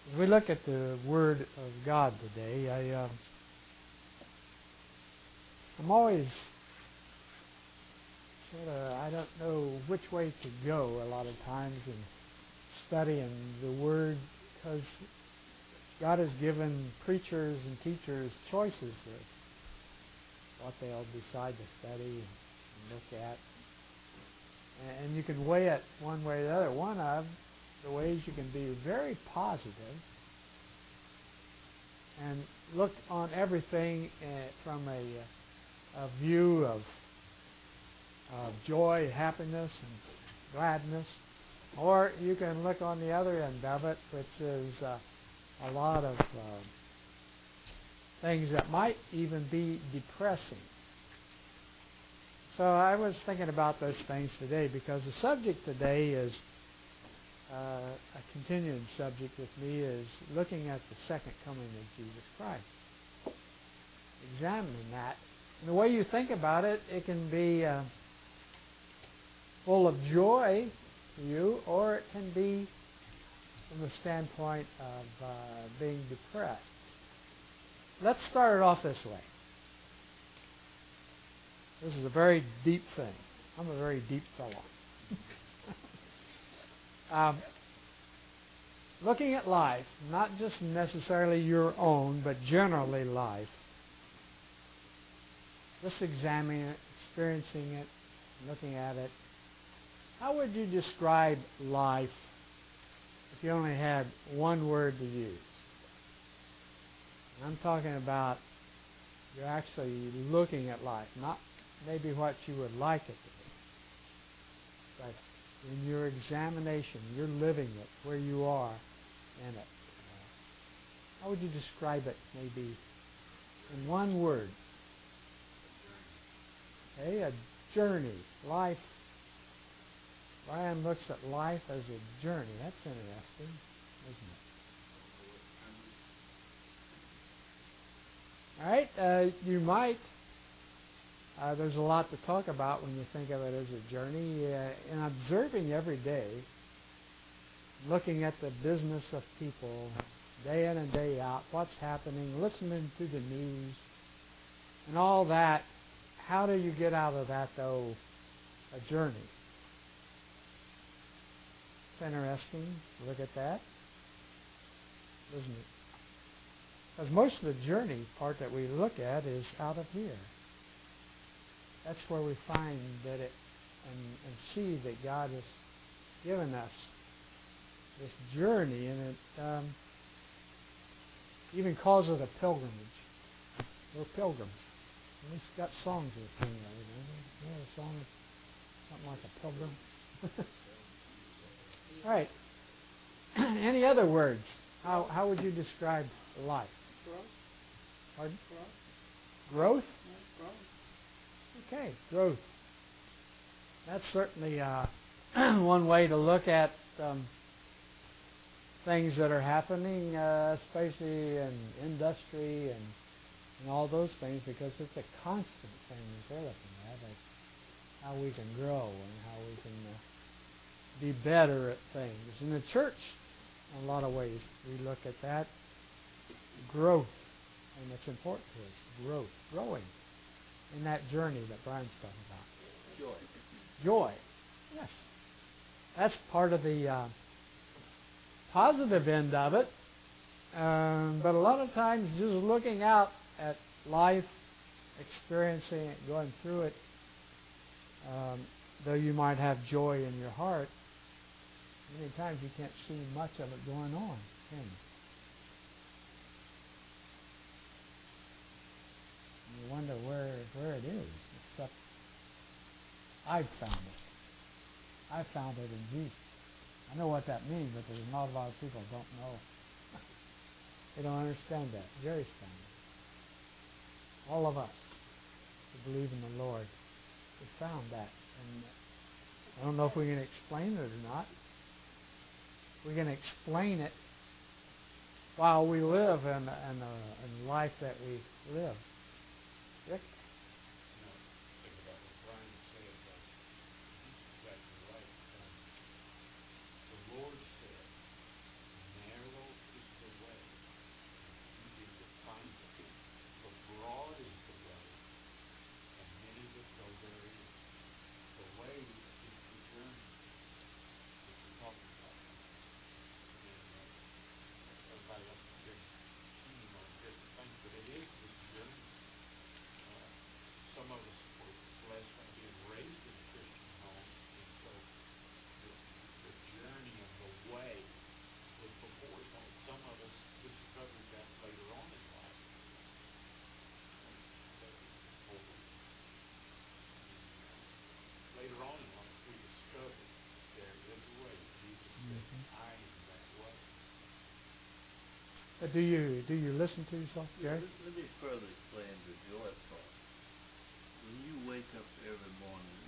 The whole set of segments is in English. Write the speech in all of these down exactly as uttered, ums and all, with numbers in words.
As we look at the Word of God today, I, uh, I'm always sort of, I don't know which way to go a lot of times in studying the Word, because God has given preachers and teachers choices of what they'll decide to study and look at. And you can weigh it one way or the other. One of the ways you can be very positive and look on everything from a, a view of, of joy, happiness, and gladness. Or you can look on the other end of it, which is uh, a lot of uh, things that might even be depressing. So I was thinking about those things today because the subject today is uh, a continuing subject with me, is looking at the second coming of Jesus Christ. Examining that. And the way you think about it, it can be uh, full of joy to you, or it can be from the standpoint of uh, being depressed. Let's start it off this way. This is a very deep thing. I'm a very deep fellow. um, looking at life, not just necessarily your own, but generally life, just examining it, experiencing it, looking at it, how would you describe life if you only had one word to use? And I'm talking about you're actually looking at life, not maybe what you would like it to be, but in your examination, you're living it, where you are in it. How would you describe it maybe in one word? Okay, a journey. Life. Brian looks at life as a journey. That's interesting, isn't it? All right, uh, you might. Uh, there's a lot to talk about when you think of it as a journey. Uh, in observing every day, looking at the business of people, day in and day out, what's happening, listening to the news, and all that, how do you get out of that, though, a journey? It's interesting to look at that, isn't it? Because most of the journey part that we look at is out of here. That's where we find that it and, and see that God has given us this journey, and it um, even calls it a pilgrimage. We're pilgrims. And it's got songs that sing that. You know, a song, something like a pilgrim. All right. Any other words? How how would you describe life? Growth. Pardon? Growth. Growth? Yeah, growth. Okay, growth. That's certainly uh, one way to look at um, things that are happening, uh, especially in industry and, and all those things, because it's a constant thing that they're looking at, like how we can grow and how we can uh, be better at things. In the church, in a lot of ways, we look at that growth, and it's important to us, growth, growing in that journey that Brian's talking about. Joy. Joy, yes. That's part of the uh, positive end of it. Um, but a lot of times just looking out at life, experiencing it, going through it, um, though you might have joy in your heart, many times you can't see much of it going on, can you? You wonder where where it is, except I've found it. I've found it in Jesus. I know what that means, but there's not a lot of people who don't know. They don't understand that. Jerry's found it. All of us who believe in the Lord, we found that. And I don't know if we can explain it or not. We can explain it while we live in, in, a, in life that we live. Rick? Think about what Brian said. Uh, he's exactly right. Um, the Lord said, "Narrow is the Uh, do you do you listen to yourself, Yeah, Jerry? let, let me further explain the joy part. When you wake up every morning,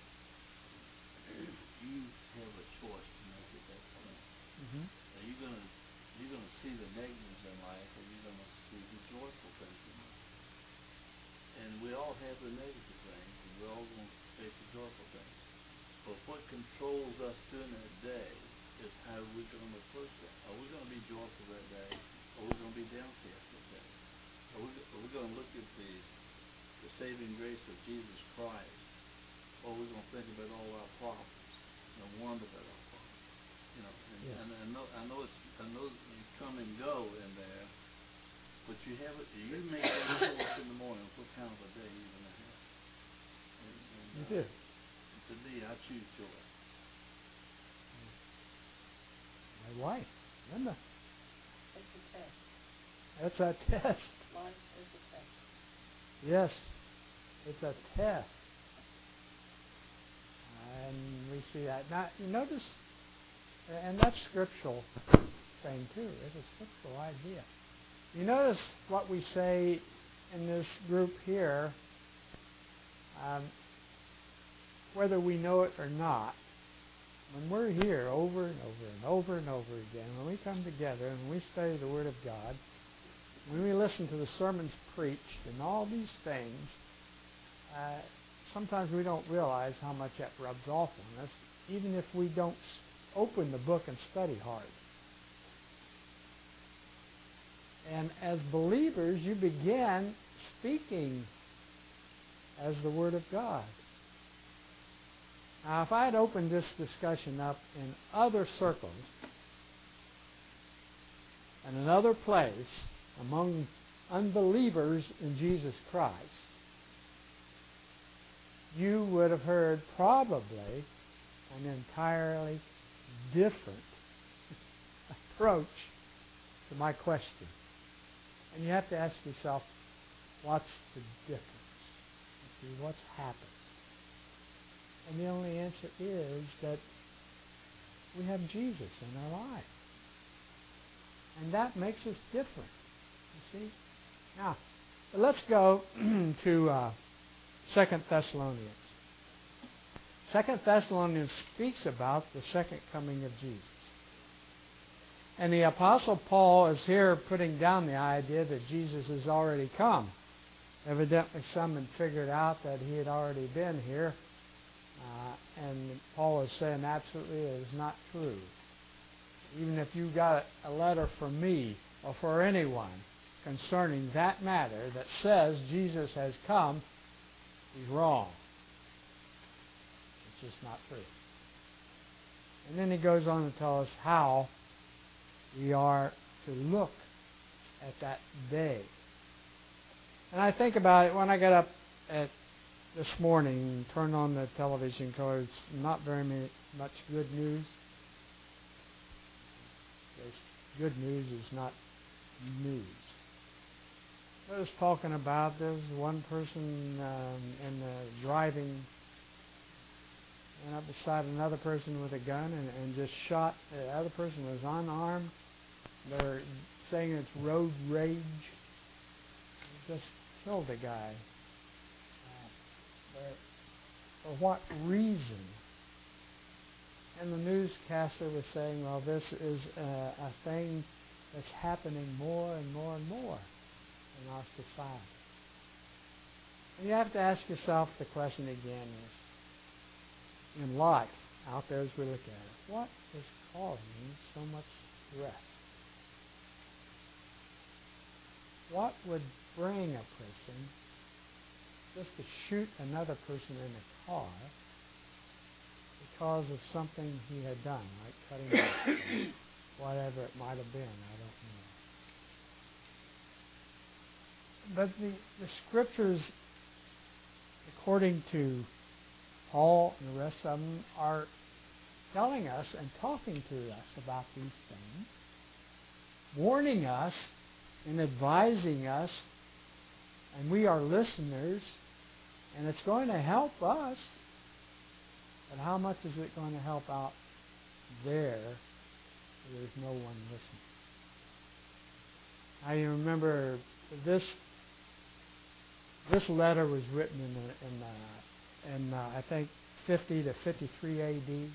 you have a choice to make at that point. Mm-hmm. Are you gonna you're gonna see the negatives in life, or you're gonna see the joyful things in life? And we all have the negative things, and we're all gonna face the joyful things. But what controls us during that day is how we're gonna approach that. Are we gonna be joyful that day, or are we gonna be downcast that day? Are we, are we gonna look at the the saving grace of Jesus Christ, or are we gonna think about all our problems and wonder about our problems? You know, and, Yes. and I know I know it's I know you come and go in there, but you have it. You make that choice in the morning what kind of a day you're gonna have. And, and, You uh, do. To me, I choose joy. My wife, Linda. It's a test. That's a test. Life is a test. Yes, it's a test. And we see that. Now, you notice, and that's scriptural thing too. It's a scriptural idea. You notice what we say in this group here, um, whether we know it or not, when we're here over and over and over and over again, when we come together and we study the Word of God, when we listen to the sermons preached and all these things, uh, sometimes we don't realize how much that rubs off on us, even if we don't open the book and study hard. And as believers, you begin speaking as the Word of God. Now, if I had opened this discussion up in other circles, in another place, among unbelievers in Jesus Christ, you would have heard probably an entirely different approach to my question. And you have to ask yourself, what's the difference? You see, what's happened? And the only answer is that we have Jesus in our life. And that makes us different. You see? Now, let's go to uh, Second Thessalonians. Second Thessalonians speaks about the second coming of Jesus. And the Apostle Paul is here putting down the idea that Jesus has already come. Evidently, some had figured out that he had already been here. Uh, and Paul is saying absolutely it is not true. Even if you got a letter from me or for anyone concerning that matter that says Jesus has come, he's wrong. It's just not true. And then he goes on to tell us how we are to look at that day. And I think about it when I got up at this morning and turned on the television because not very many, much good news. There's good news is not news. I was talking about there's one person um, in the driving went up beside another person with a gun and, and just shot. The other person was unarmed. They're saying it's road rage. Just killed the guy. Uh, for what reason? And the newscaster was saying, well, this is a, a thing that's happening more and more and more in our society. And you have to ask yourself the question again is, in life, out there as we look at it, what is causing so much stress? What would bring a person just to shoot another person in a car because of something he had done, like cutting off, whatever it might have been, I don't know. But the, the scriptures, according to Paul and the rest of them, are telling us and talking to us about these things, warning us and advising us, and we are listeners, and it's going to help us. But how much is it going to help out there where there's no one listening? I remember this this letter was written in, in, uh, in uh, I think, fifty to fifty-three A D.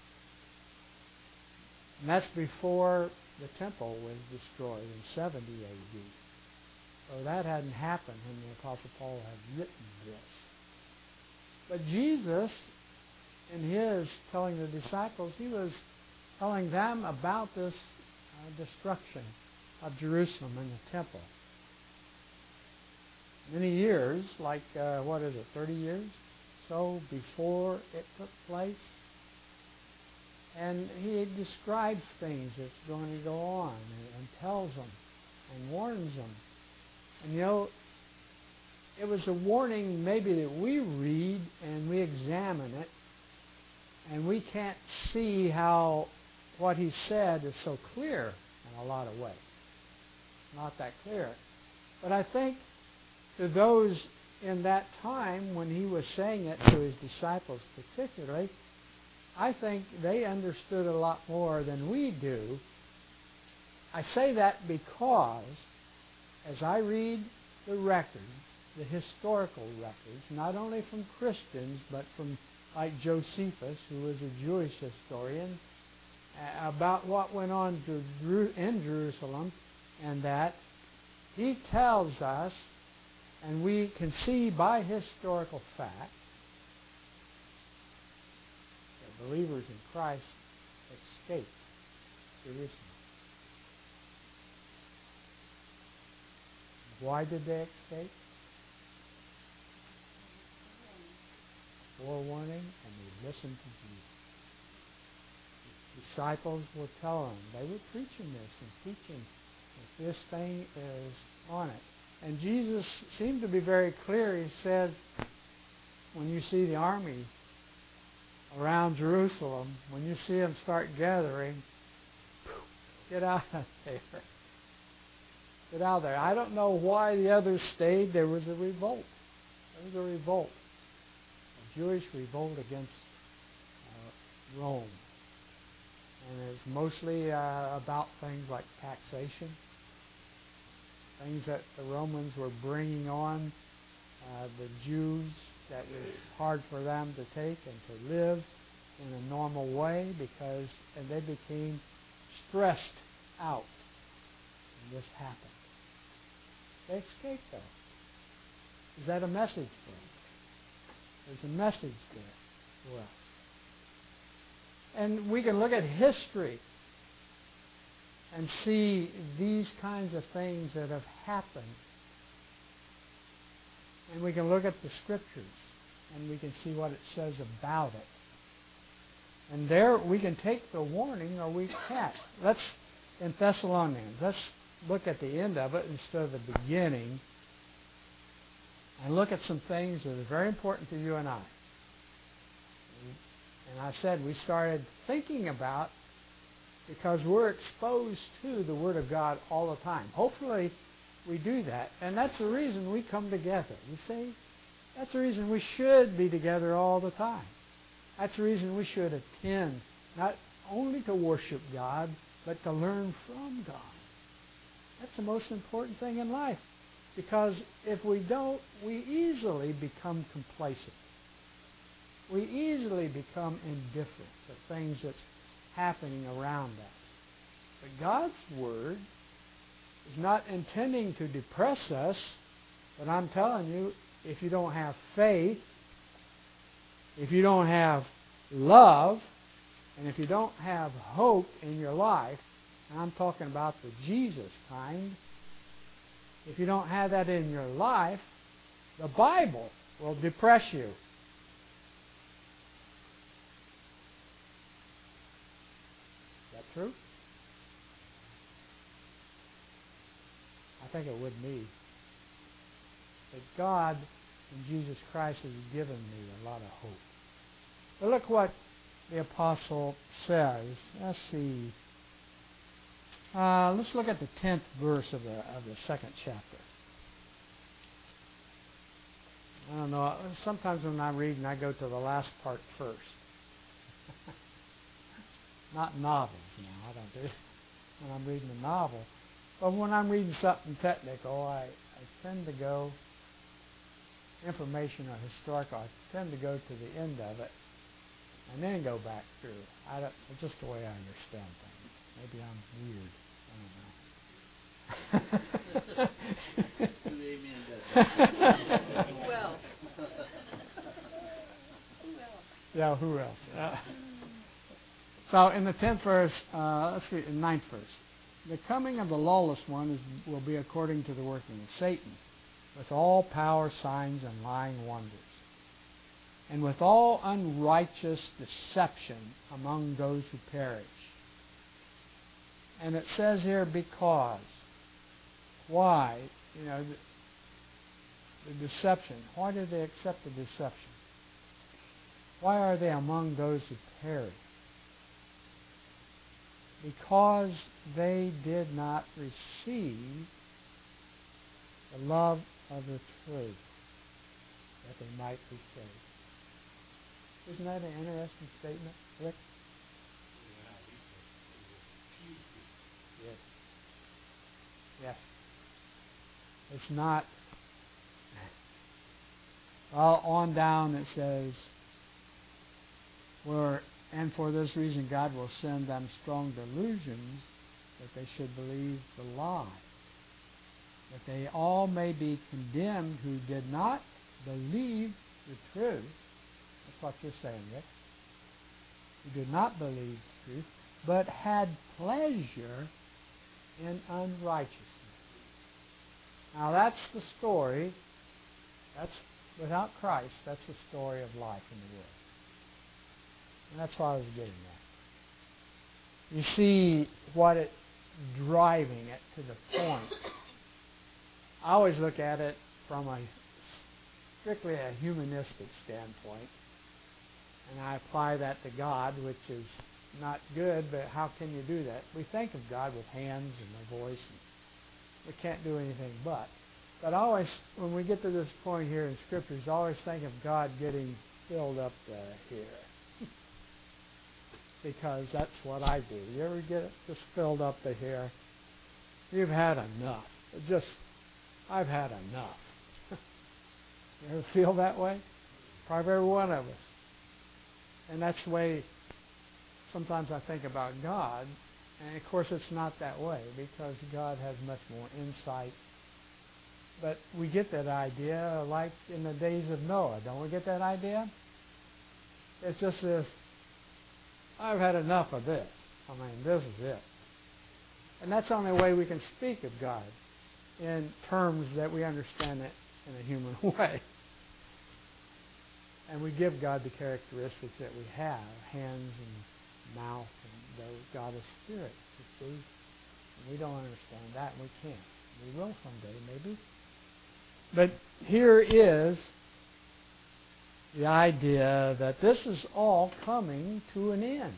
And that's before the temple was destroyed in seventy A D. So that hadn't happened when the Apostle Paul had written this. But Jesus, in his telling the disciples, he was telling them about this uh, destruction of Jerusalem and the temple. Many years, like, uh, what is it, thirty years so before it took place. And he describes things that's going to go on and, and tells them and warns them. And you know, it was a warning maybe that we read and we examine it, and we can't see how what he said is so clear in a lot of ways. Not that clear. But I think to those in that time when he was saying it to his disciples particularly, I think they understood a lot more than we do. I say that because as I read the records, the historical records, not only from Christians, but from like Josephus, who was a Jewish historian, about what went on to, in Jerusalem, and that he tells us, and we can see by historical fact, that believers in Christ escaped Jerusalem. Why did they escape? Forewarning, and they listened to Jesus. The disciples were telling them, they were preaching this and teaching that this thing is on it. And Jesus seemed to be very clear. He said, when you see the army around Jerusalem, when you see them start gathering, get out of there. Get out of there. I don't know why the others stayed. There was a revolt. There was a revolt. A Jewish revolt against uh, Rome. And it's mostly uh, about things like taxation. Things that the Romans were bringing on uh, the Jews that was hard for them to take and to live in a normal way, because and they became stressed out. And this happened. They escaped, though. Is that a message for us? There's a message there for us. And we can look at history and see these kinds of things that have happened. And we can look at the Scriptures and we can see what it says about it. And there we can take the warning or we can't. Let's, in Thessalonians, let's look at the end of it instead of the beginning and look at some things that are very important to you and I. And I said we started thinking about because we're exposed to the Word of God all the time. Hopefully we do that. And that's the reason we come together. You see? That's the reason we should be together all the time. That's the reason we should attend, not only to worship God, but to learn from God. That's the most important thing in life. Because if we don't, we easily become complacent. We easily become indifferent to things that's happening around us. But God's Word is not intending to depress us, but I'm telling you, if you don't have faith, if you don't have love, and if you don't have hope in your life, and I'm talking about the Jesus kind, if you don't have that in your life, the Bible will depress you. True? I think it would me. But God in Jesus Christ has given me a lot of hope. But look what the apostle says. Let's see. Uh, let's look at the tenth verse of the of the second chapter. I don't know. Sometimes when I'm reading, I go to the last part first. Not novels now. I don't do it when I'm reading a novel. But when I'm reading something technical, I, I tend to go, information or historical, I tend to go to the end of it and then go back through. I don't, it's just the way I understand things. Maybe I'm weird. I don't know. Who else? Who else? Yeah, who else? Uh, so in the tenth verse, uh, let's read the ninth verse. The coming of the lawless one is, will be according to the working of Satan, with all power, signs, and lying wonders, and with all unrighteous deception among those who perish. And it says here, because. Why? You know, the, the deception. Why did they accept the deception? Why are they among those who perish? Because they did not receive the love of the truth, that they might be saved. Isn't that an interesting statement, Rick? Yes. Yes. It's not. Well, on down it says, where, and for this reason God will send them strong delusions that they should believe the lie, that they all may be condemned who did not believe the truth. That's what you're saying, Rick. Who did not believe the truth, but had pleasure in unrighteousness. Now that's the story. That's without Christ. That's the story of life in the world. And that's what I was getting at. You see what it driving it to the point. I always look at it from a strictly a humanistic standpoint, and I apply that to God, which is not good, but how can you do that? We think of God with hands and a voice, and we can't do anything but. But I always, when we get to this point here in Scriptures, I always think of God getting filled up uh, here. Because that's what I do. You ever get just filled up to here? You've had enough. Just, I've had enough. You ever feel that way? Probably every one of us. And that's the way sometimes I think about God. And of course it's not that way, because God has much more insight. But we get that idea like in the days of Noah. Don't we get that idea? It's just this, I've had enough of this. I mean, this is it. And that's the only way we can speak of God, in terms that we understand it in a human way. And we give God the characteristics that we have, hands and mouth, and those. God is spirit, you see. And we don't understand that, and we can't. We will someday, maybe. But here is the idea that this is all coming to an end.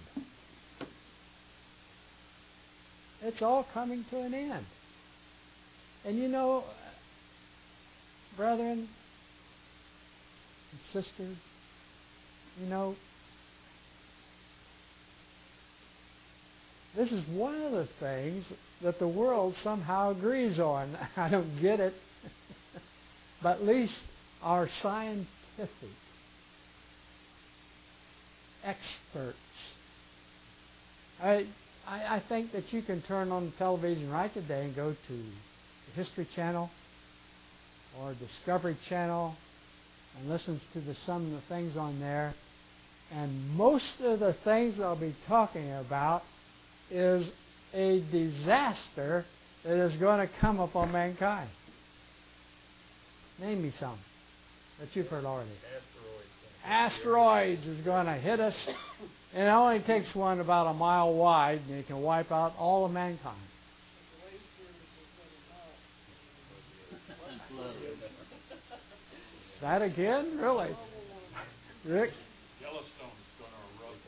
It's all coming to an end. And you know, brethren and sisters, you know, this is one of the things that the world somehow agrees on. I don't get it. But at least our scientific experts. I, I I think that you can turn on the television right today and go to the History Channel or Discovery Channel and listen to the, some of the things on there. And most of the things I'll be talking about is a disaster that is going to come upon mankind. Name me some that you've heard already. Asteroids is going to hit us, and it only takes one about a mile wide, and it can wipe out all of mankind. That again? Really? Rick? Yellowstone is going to erupt.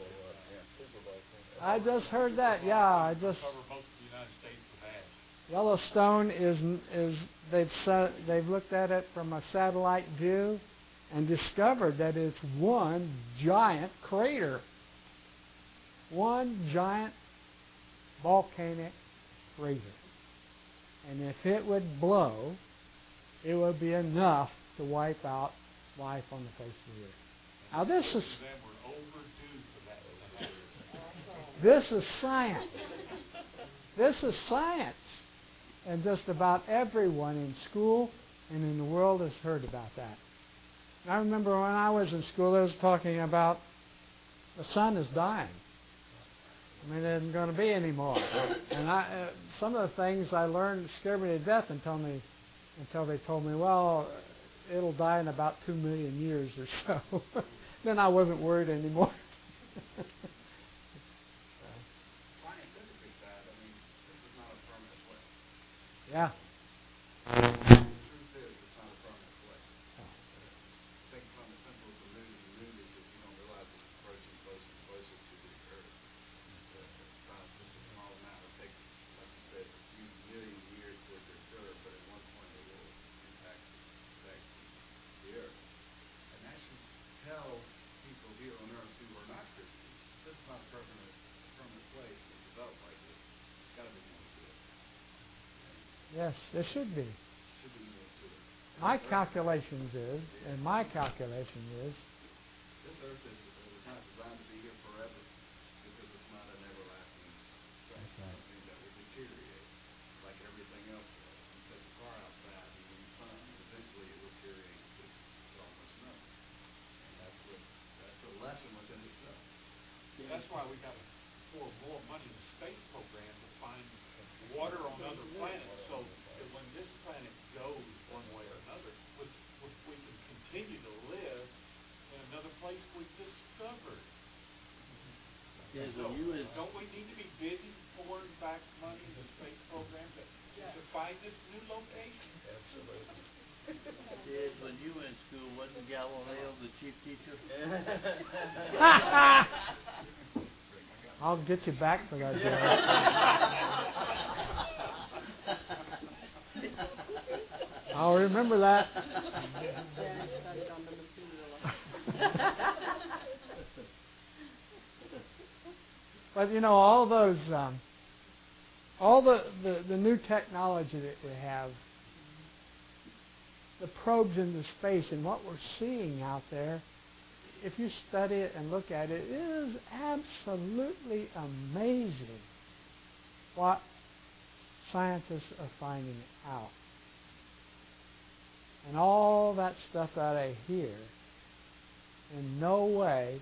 I just heard that. Yeah, I just. Cover most of the United States with ash. Yellowstone is is they've sa- they've looked at it from a satellite view and discovered that it's one giant crater, one giant volcanic crater. And if it would blow, it would be enough to wipe out life on the face of the earth. Now this is this is science. This is science. And just about everyone in school and in the world has heard about that. I remember when I was in school, they was talking about the sun is dying. I mean, there isn't going to be any more. And I, uh, some of the things I learned scared me to death until, me, until they told me, well, it'll die in about two million years or so. Then I wasn't worried anymore. Scientifically side, I mean, this is not a permanent way. Yeah. The truth is, it's not a permanent way. Take from the simple as the moon, and the moon is that you don't realize it's approaching closer and closer to the Earth. It's not just a small amount. It'll take, like you said, a few million years for it to occur, but at one point it will impact, impact the Earth. And that should tell people here on Earth who are not Christians, this is not a permanent, permanent place to develop like this. It's got to be more to it. Yes, there should be. Should be more to it. My calculations is, and my calculation is, This Earth is, is not designed to be here forever because it's not an everlasting thing. That's right. Something that will deteriorate like everything else does. You set the car outside and in the sun, and eventually it will deteriorate to, to almost nothing. And that's what that's a lesson within itself. That's why we got to pour more money in the space program to find water on other planets, so that when this planet goes one way or another, we, we, we can continue to live in another place we've discovered. Yeah, So, when you was, don't we need to be busy pouring back money in the space program to, to find this new location? Absolutely. Ted, when you were in school, wasn't Galileo the chief teacher? I'll get you back for that, Jerry. I'll remember that. Jerry studied on the Methuselah. But you know, all those, um, all the, the, the new technology that we have, the probes into space and what we're seeing out there, if you study it and look at it, it is absolutely amazing what scientists are finding out. And all that stuff that I hear in no way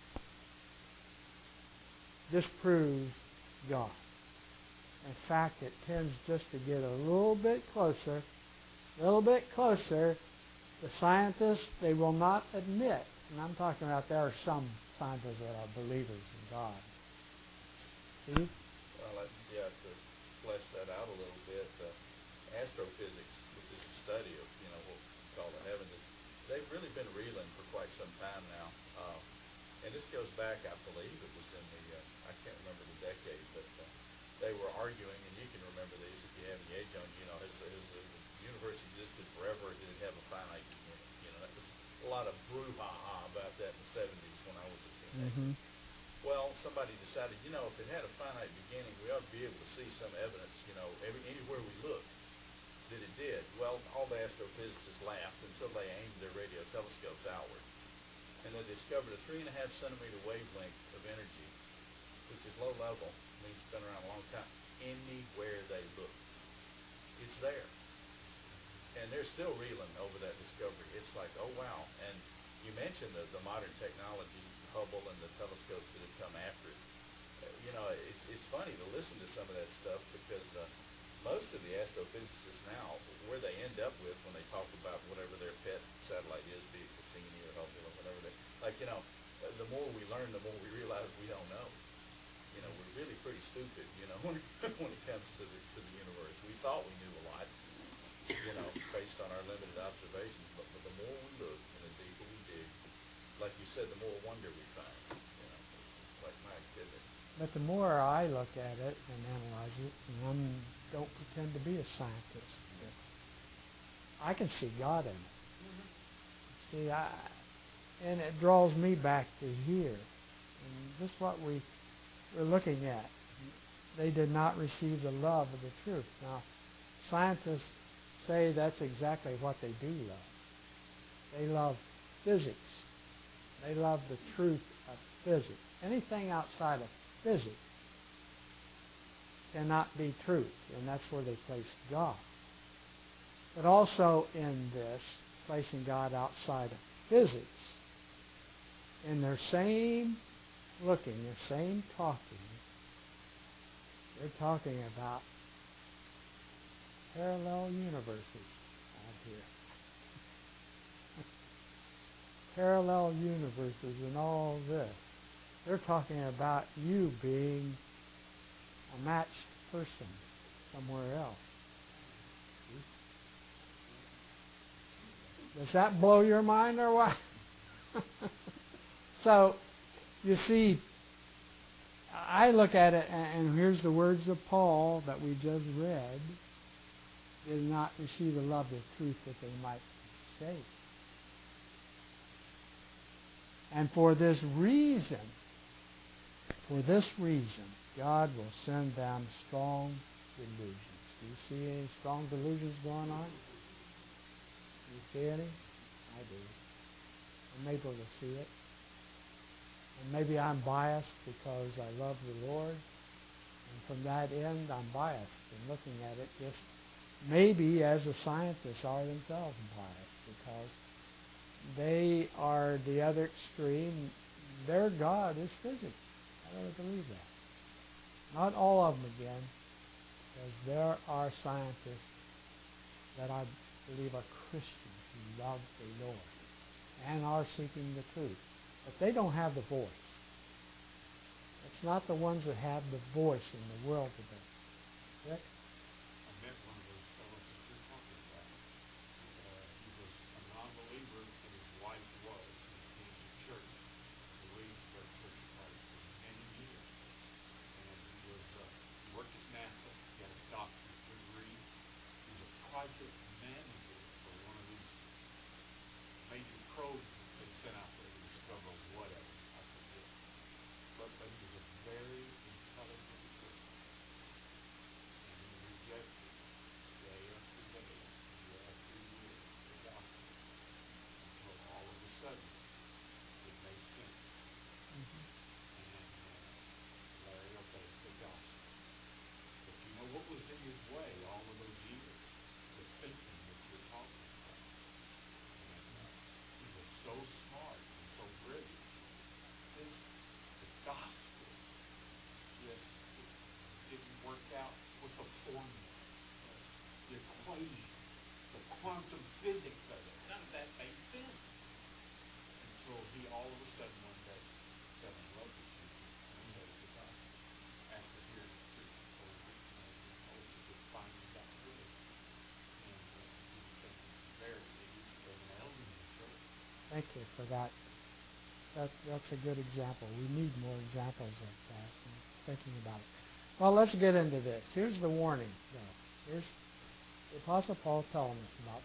disproves God. In fact, it tends just to get a little bit closer, a little bit closer. The scientists, they will not admit, and I'm talking about there are some scientists that are believers in God. See? Well, let's, yeah, to flesh that out a little bit, uh, astrophysics, which is a study of, you know, what we call the heavens, they've really been reeling for quite some time now. Uh, and this goes back, I believe it was in the, uh, I can't remember the decade, but uh, they were arguing, and you can remember these if you have any age on you, know, has, has the universe existed forever, or did it have a finite beginning? You know, that was a lot of brouhaha about that in the seventies when I was a teenager. Mm-hmm. Well, somebody decided, you know, if it had a finite beginning, we ought to be able to see some evidence, you know, every, anywhere we look that it did. Well, all the astrophysicists laughed until they aimed their radio telescopes outward. And they discovered a three and a half centimeter wavelength of energy, which is low level, means it's been around a long time, anywhere they look. It's there. And they're still reeling over that discovery. It's like, oh, wow. And you mentioned the, the modern technology, Hubble and the telescopes that have come after it. Uh, you know, it's it's funny to listen to some of that stuff because uh, most of the astrophysicists now, where they end up with when they talk about whatever their pet satellite is, be it Cassini or Hubble or whatever, they, like, you know, uh, the more we learn, the more we realize we don't know. You know, we're really pretty stupid, you know, when, when it comes to the, to the universe. We thought we knew a lot, you know, based on our limited observations, but, but the more we look and the deeper we dig, like you said, the more wonder we find. You know, like, my goodness. But the more I look at it and analyze it, and I don't pretend to be a scientist, but I can see God in it. Mm-hmm. See, I, and it draws me back to here. And this is what we, we're looking at. They did not receive the love of the truth. Now, Scientists say that's exactly what they do love. They love physics. They love the truth of physics. Anything outside of physics cannot be truth, and that's where they place God. But also in this, placing God outside of physics, in their same looking, their same talking, they're talking about parallel universes out here. Parallel universes and all this. They're talking about you being a matched person somewhere else. Does that blow your mind or what? So, you see, I look at it, and here's the words of Paul that we just read. Did not receive the love of truth that they might be saved. And for this reason, for this reason, God will send them strong delusions. Do you see any strong delusions going on? Do you see any? I do. I'm able to see it. And maybe I'm biased because I love the Lord. And from that end, I'm biased in looking at it just maybe as the scientists are themselves biased because they are the other extreme. Their God is physics. I really believe that. Not all of them again, because there are scientists that I believe are Christians who love the Lord and are seeking the truth. But they don't have the voice. It's not the ones that have the voice in the world today. Rick? I met one of those fellows that you're talking about. Uh, he was a non-believer, and his wife was. He came to church, believed for Church of Christ for many years. And he was uh, he worked at NASA. He had a doctorate degree. He was a project manager for one of these major probes that they sent out there to discover whatever. I forget. But, but he was a very intelligent person. And he rejected day after day, year after year, the gospel, until all of a sudden it made sense. Mm-hmm. And uh, Larry obeyed the gospel. But you know what was in his way all of those years? The thinking that you're talking about. And uh, he was so smart and so brilliant. This, the gospel, just it didn't work out with the formula, the equation, the quantum physics of it. None of that made sense until he all of a sudden one day fell in love with Jesus and obeyed the gospel. After hearing it preached over and over and over, it finally got good. And uh, he became very, he became an elder in the church. Thank you for that. That, that's a good example. We need more examples like that. I'm thinking about it. Well, let's get into this. Here's the warning, though. Here's the Apostle Paul telling us about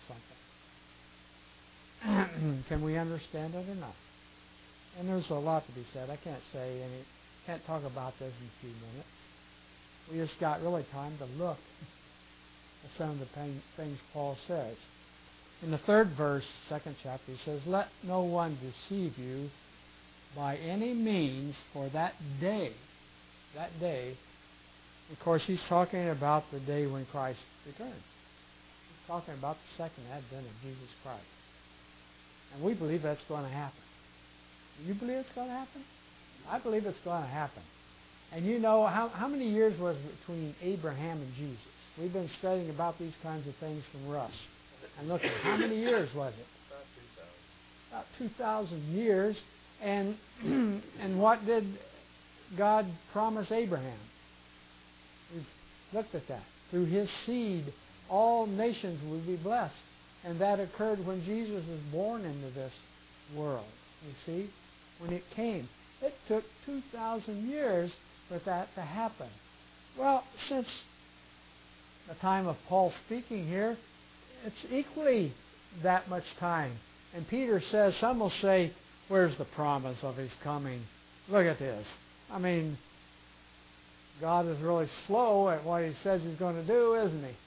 something. Can we understand it or not? And there's a lot to be said. I can't say any, can't talk about this in a few minutes. We just got really time to look at some of the things Paul says. In the third verse, second chapter, he says, "Let no one deceive you by any means, for that day," that day, of course, he's talking about the day when Christ returns. He's talking about the second advent of Jesus Christ. And we believe that's going to happen. Do you believe it's going to happen? I believe it's going to happen. And you know, how, how many years was it between Abraham and Jesus? We've been studying about these kinds of things from Russ. And look, how many years was it? About two thousand. About two thousand years. And, and what did God promise Abraham? We've looked at that. Through his seed, all nations would be blessed. And that occurred when Jesus was born into this world. You see? When it came. It took two thousand years for that to happen. Well, since the time of Paul speaking here, it's equally that much time. And Peter says, some will say, where's the promise of his coming? Look at this. I mean, God is really slow at what he says he's going to do, isn't he?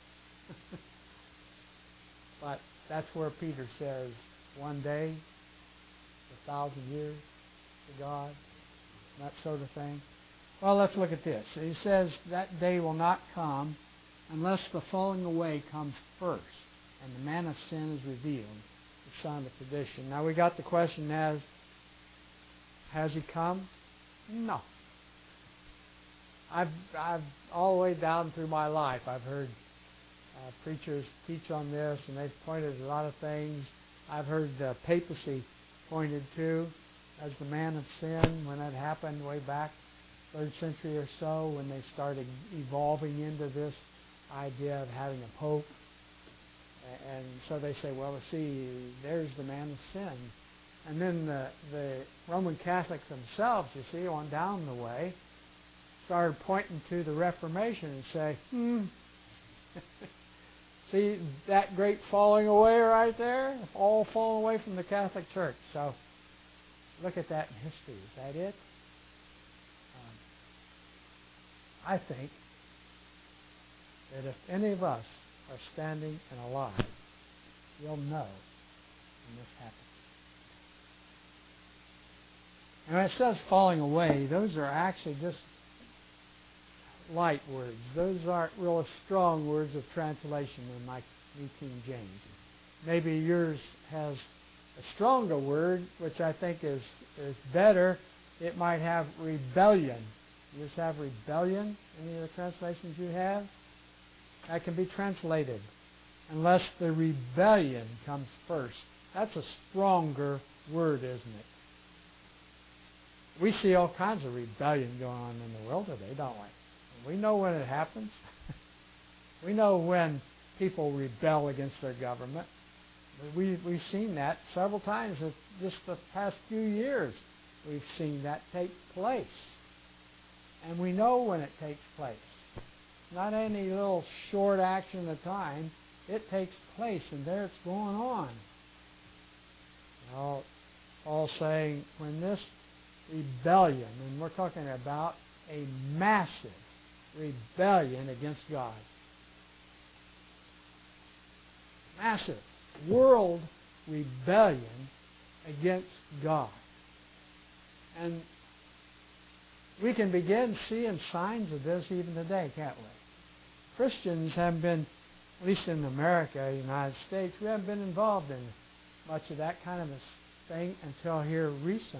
But that's where Peter says, one day, a thousand years to God, that sort of thing. Well, let's look at this. He says that day will not come unless the falling away comes first, and the man of sin is revealed, the son of perdition. Now we got the question as, has he come? No. I've, I've all the way down through my life, I've heard uh, preachers teach on this, and they've pointed a lot of things. I've heard uh, papacy pointed to as the man of sin when that happened way back third century or so, when they started evolving into this idea of having a pope. And so they say, well, see, there's the man of sin. And then the, the Roman Catholics themselves, you see, on down the way, started pointing to the Reformation and say, hmm, see that great falling away right there? All falling away from the Catholic Church. So look at that in history. Is that it? Um, I think that if any of us are standing and alive, you'll know when this happens. And when it says falling away, those are actually just light words. Those aren't real strong words of translation in my New King James. Maybe yours has a stronger word, which I think is, is better. It might have rebellion. You just have rebellion, any of the translations you have? That can be translated. Unless the rebellion comes first. That's a stronger word, isn't it? We see all kinds of rebellion going on in the world today, don't we? We know when it happens. We know when people rebel against their government. We, we've seen that several times in just the past few years. We've seen that take place. And we know when it takes place. Not any little short action at a time. It takes place, and there it's going on. Well, Paul's saying when this rebellion, and we're talking about a massive rebellion against God. Massive world rebellion against God. And we can begin seeing signs of this even today, can't we? Christians haven't been, at least in America, United States, we haven't been involved in much of that kind of a thing until here recently.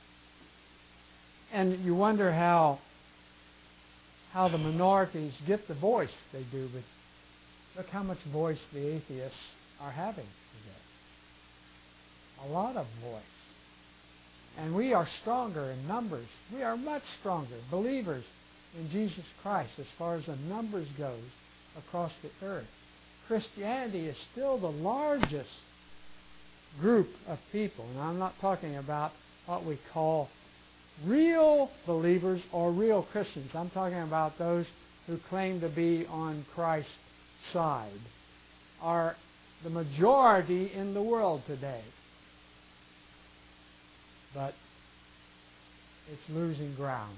And you wonder how how the minorities get the voice they do, but look how much voice the atheists are having today. A lot of voice. And we are stronger in numbers. We are much stronger believers in Jesus Christ as far as the numbers goes across the earth. Christianity is still the largest group of people. And I'm not talking about what we call real believers or real Christians. I'm talking about those who claim to be on Christ's side, are the majority in the world today. But it's losing ground.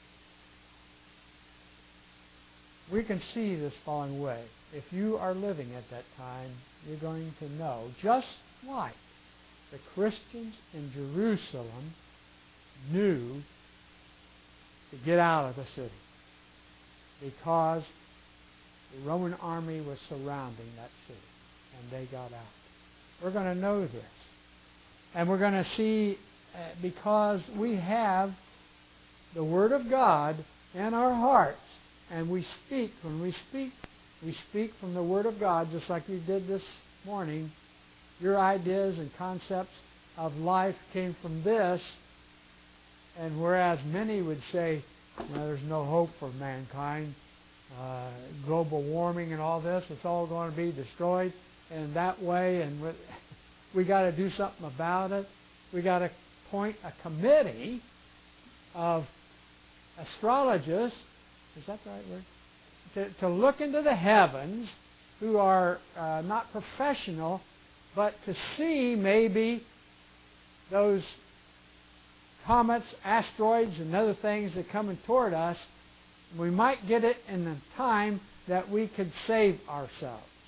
We can see this falling away. If you are living at that time, you're going to know, just like the Christians in Jerusalem knew to get out of the city because the Roman army was surrounding that city, and they got out. We're going to know this. And we're going to see, uh, because we have the Word of God in our hearts, and we speak, when we speak, we speak from the Word of God, just like you did this morning. Your ideas and concepts of life came from this, and whereas many would say, well, there's no hope for mankind, uh, global warming and all this, it's all going to be destroyed in that way, and we, we got to do something about it. We got to appoint a committee of astrologists, is that the right word? To, to look into the heavens, who are uh, not professional, but to see maybe those comets, asteroids, and other things that are coming toward us. We might get it in the time that we could save ourselves.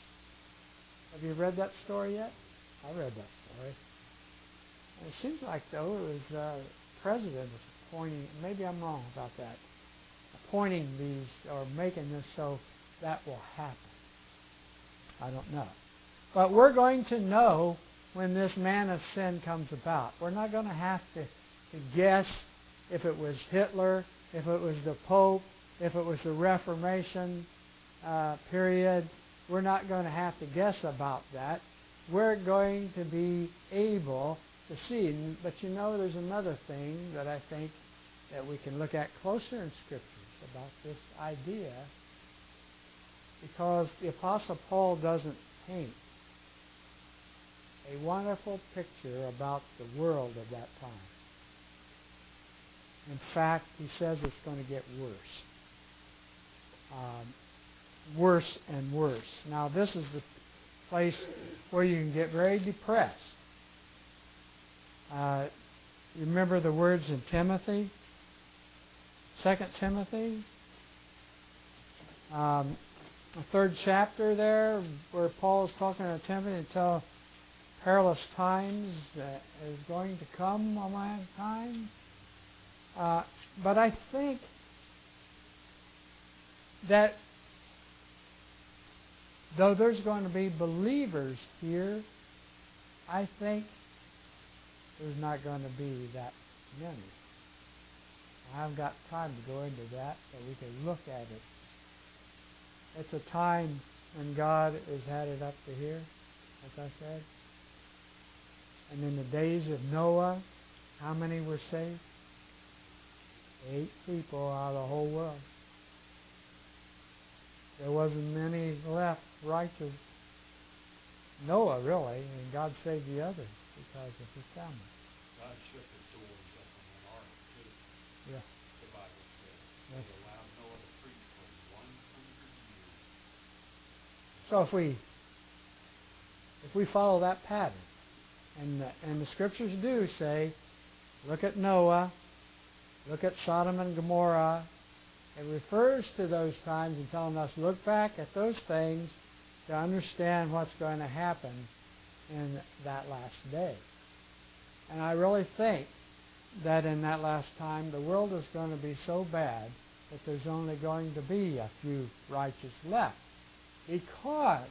Have you read that story yet? I read that story. And it seems like, though, it was uh, the president was appointing, maybe I'm wrong about that, appointing these or making this so that will happen. I don't know. But we're going to know when this man of sin comes about. We're not going to have to, to guess if it was Hitler, if it was the Pope, if it was the Reformation uh, period. We're not going to have to guess about that. We're going to be able to see. But you know, there's another thing that I think that we can look at closer in Scriptures about this idea, because the Apostle Paul doesn't paint a wonderful picture about the world of that time. In fact, he says it's going to get worse. Um, worse and worse. Now, this is the place where you can get very depressed. Uh, you remember the words in Timothy? Second Timothy? Um, the third chapter there, where Paul is talking to Timothy until perilous times uh, is going to come on mankind. Uh, but I think that though there's going to be believers here, I think there's not going to be that many. I haven't got time to go into that, but we can look at it. It's a time when God has had it up to here, as I said. And in the days of Noah, how many were saved? Eight people out of the whole world. There wasn't many left righteous. Noah, really, and God saved the others because of his family. God shut the doors up on that ark, too. Yeah. The Bible says. Yes. He allowed Noah to preach for one hundred years. So if we if we follow that pattern, and the, and the Scriptures do say, look at Noah, look at Sodom and Gomorrah. It refers to those times and telling us, look back at those things to understand what's going to happen in that last day. And I really think that in that last time, the world is going to be so bad that there's only going to be a few righteous left. Because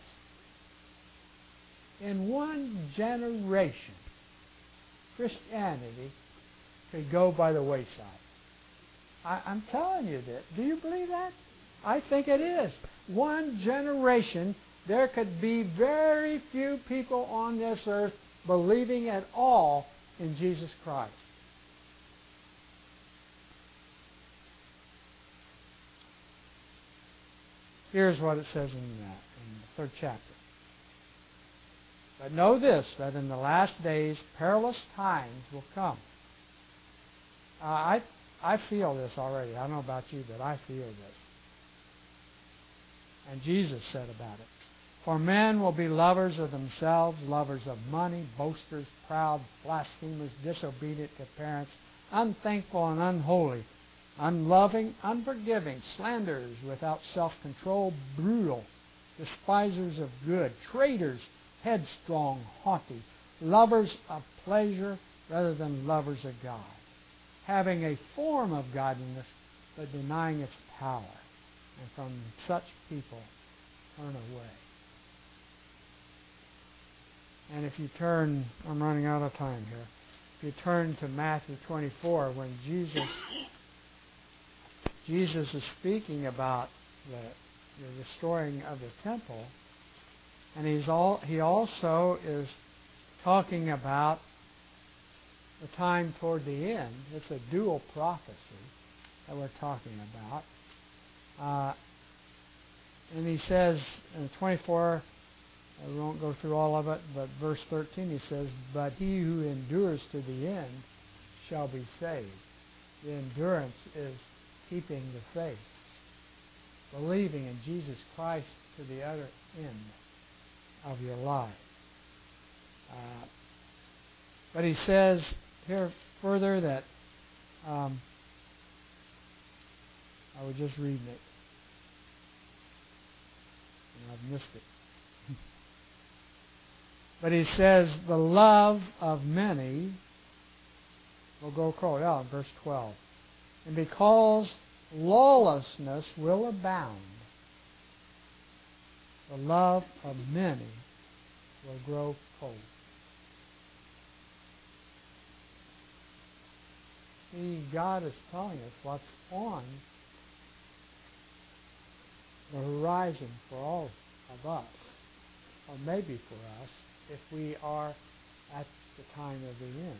in one generation, Christianity could go by the wayside. I, I'm telling you this. Do you believe that? I think it is. One generation, there could be very few people on this earth believing at all in Jesus Christ. Here's what it says in that, in the third chapter. But know this, that in the last days perilous times will come. Uh, I I feel this already. I don't know about you, but I feel this. And Jesus said about it. For men will be lovers of themselves, lovers of money, boasters, proud, blasphemers, disobedient to parents, unthankful and unholy, unloving, unforgiving, slanderers, without self-control, brutal, despisers of good, traitors, headstrong, haughty, lovers of pleasure rather than lovers of God, having a form of godliness but denying its power. And from such people turn away. And if you turn, I'm running out of time here. If you turn to Matthew twenty-four, when Jesus Jesus is speaking about the, the restoring of the temple, and he's all he also is talking about the time toward the end. It's a dual prophecy that we're talking about. Uh, and he says in twenty-four, I won't go through all of it, but verse thirteen he says, but he who endures to the end shall be saved. The endurance is keeping the faith, believing in Jesus Christ to the other end of your life. Uh, but he says here further that um, I was just reading it, and I've missed it. But he says the love of many will go cold. Yeah, verse twelve. And because lawlessness will abound, the love of many will grow cold. See, God is telling us what's on the horizon for all of us, or maybe for us, if we are at the time of the end.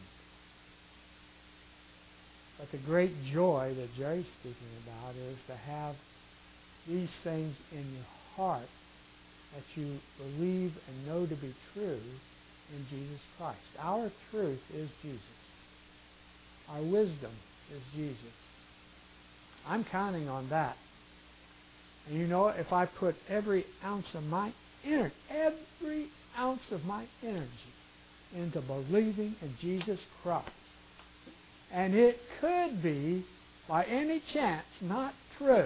But the great joy that Jerry's speaking about is to have these things in your heart that you believe and know to be true in Jesus Christ. Our truth is Jesus. Our wisdom is Jesus. I'm counting on that. And you know, if I put every ounce of my energy, every ounce of my energy into believing in Jesus Christ, and it could be, by any chance, not true,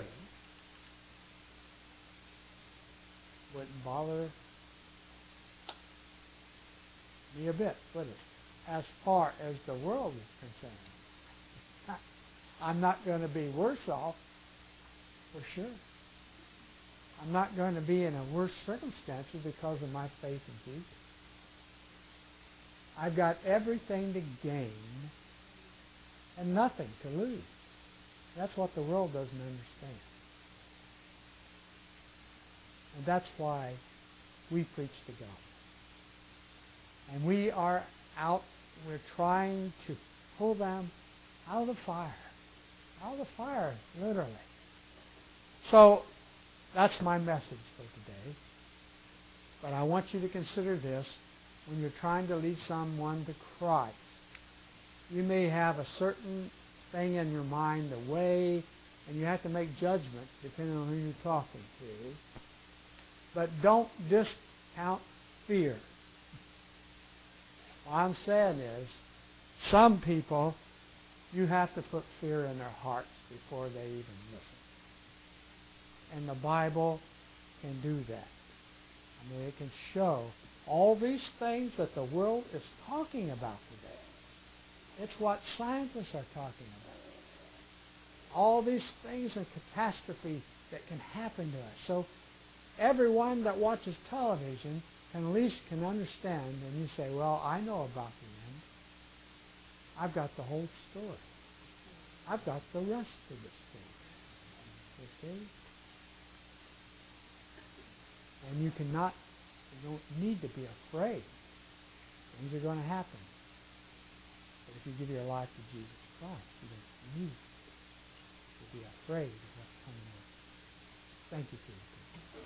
wouldn't bother me a bit, would it? As far as the world is concerned. I'm not going to be worse off, for sure. I'm not going to be in a worse circumstances because of my faith in Jesus. I've got everything to gain and nothing to lose. That's what the world doesn't understand. And that's why we preach the gospel. And we are out, we're trying to pull them out of the fire. Out of the fire, literally. So, that's my message for today. But I want you to consider this when you're trying to lead someone to Christ. You may have a certain thing in your mind, the way, and you have to make judgment depending on who you're talking to. But don't discount fear. What I'm saying is, some people, you have to put fear in their hearts before they even listen. And the Bible can do that. I mean, it can show all these things that the world is talking about today. It's what scientists are talking about. All these things and catastrophe that can happen to us. So everyone that watches television can at least can understand, and you say, well, I know about the end. I've got the whole story. I've got the rest of the story. You see? And you cannot, you don't need to be afraid. Things are going to happen. But if you give your life to Jesus Christ, you don't need to be afraid of what's coming up. Thank you for your attention.